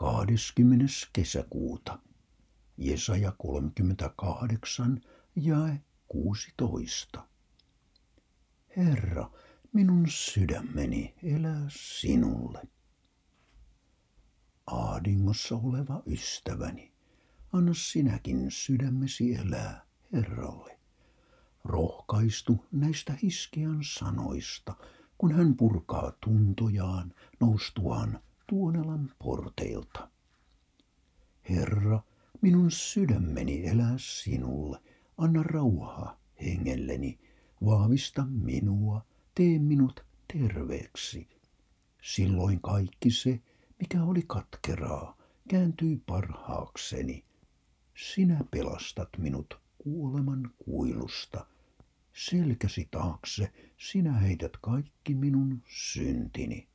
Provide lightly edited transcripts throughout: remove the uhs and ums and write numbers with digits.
20. kesäkuuta. Jesaja 38, jae 16. Herra, minun sydämeni elää sinulle. Ahdingossa oleva ystäväni, anna sinäkin sydämesi elää Herralle. Rohkaistu näistä Hiskian sanoista, kun hän purkaa tuntojaan noustuaan Tuonelan porteilta. Herra, minun sydämeni elää sinulle, anna rauhaa hengelleni, vahvista minua, tee minut terveeksi. Silloin kaikki se, mikä oli katkeraa, kääntyi parhaakseni. Sinä pelastat minut kuoleman kuilusta. Selkäsi taakse sinä heität kaikki minun syntini.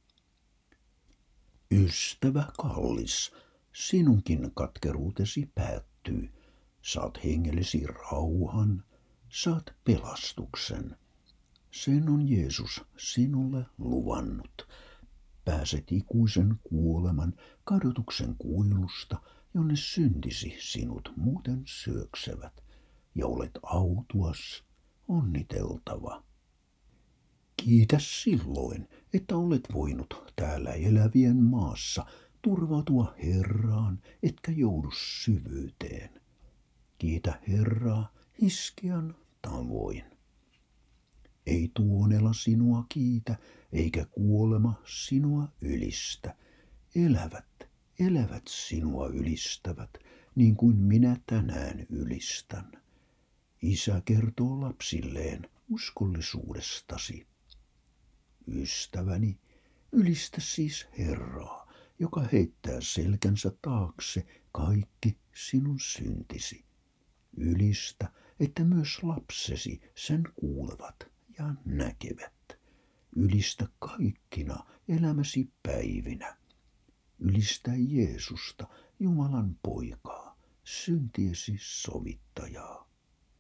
Ystävä kallis, sinunkin katkeruutesi päättyy. Saat hengellesi rauhan, saat pelastuksen. Sen on Jeesus sinulle luvannut. Pääset ikuisen kuoleman kadotuksen kuilusta, jonne syntisi sinut muuten syöksevät, ja olet autuas, onniteltava. Kiitä silloin, että olet voinut täällä elävien maassa turvautua Herraan, etkä joudu syvyyteen. Kiitä Herraa Hiskian tavoin. Ei Tuonela sinua kiitä, eikä kuolema sinua ylistä. Elävät sinua ylistävät, niin kuin minä tänään ylistän. Isä kertoo lapsilleen uskollisuudestasi. Ystäväni, ylistä siis Herraa, joka heittää selkänsä taakse kaikki sinun syntisi. Ylistä, että myös lapsesi sen kuulevat ja näkevät. Ylistä kaikkina elämäsi päivinä. Ylistä Jeesusta, Jumalan poikaa, syntiesi sovittajaa.